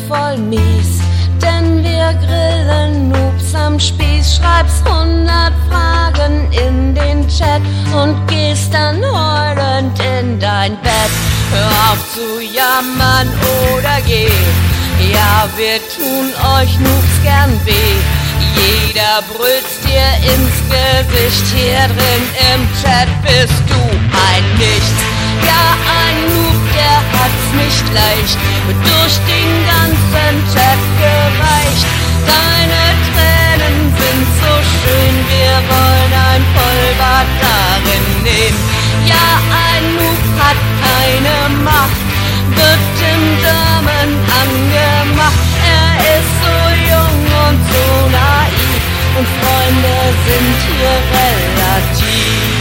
voll mies, denn wir grillen Noobs am Spieß. Schreibst 100 Fragen in den Chat und gehst dann heulend in dein Bett. Hör auf zu jammern oder geh, ja, wir tun euch Noobs gern weh. Jeder brüllt's dir ins Gesicht, hier drin im Chat bist du ein Nichts. Ja, ein Noob, der hat's nicht leicht, durch den ganzen Chat gereicht. Deine Tränen sind so schön, wir wollen ein Vollbad darin nehmen. Ja, ein Noob hat keine Macht, wird im Damen angemacht. Er ist so jung und so naiv und Freunde sind hier relativ.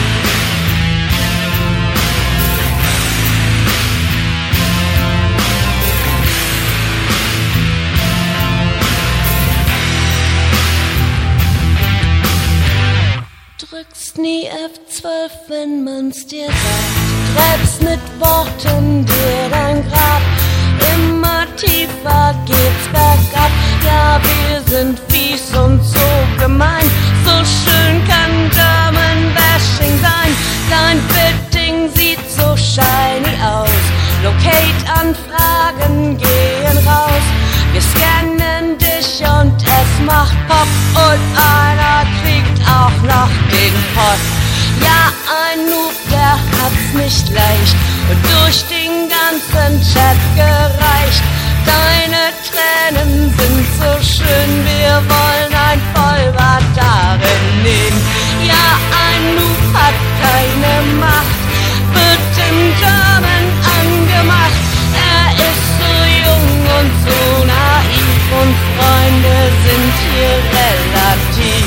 Drückst nie F12, wenn man's dir sagt, treibst mit Worten dir dein Grab. Immer tiefer geht's bergab, ja, wir sind fies und so gemein. So schön kann Damenbashing sein, dein Bitting sieht so shiny aus. Locate-Anfragen gehen raus, wir scannen dich und es macht Pop und einer kriegt auch noch den Pott. Ja, ein Noob, der hat's nicht leicht und durch den ganzen Chat gereicht. Deine Tränen sind so schön, wir wollen ein Vollbad darin nehmen. Ja, ein Noob hat keine Macht, wird im Damen angemacht. Er ist so jung und so naiv und Freunde sind hier relativ.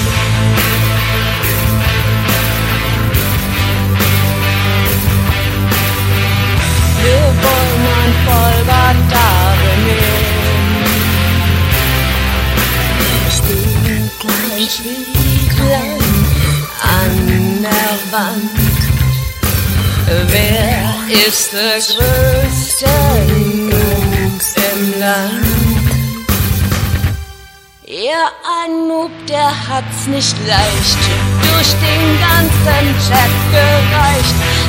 Wir wollen ein Vollbad darin nehmen. Spieglein an der Wand. Wer ist der größte Noob im Land? Ja, ein Noob, der hat's nicht leicht, durch den ganzen Chat gereicht.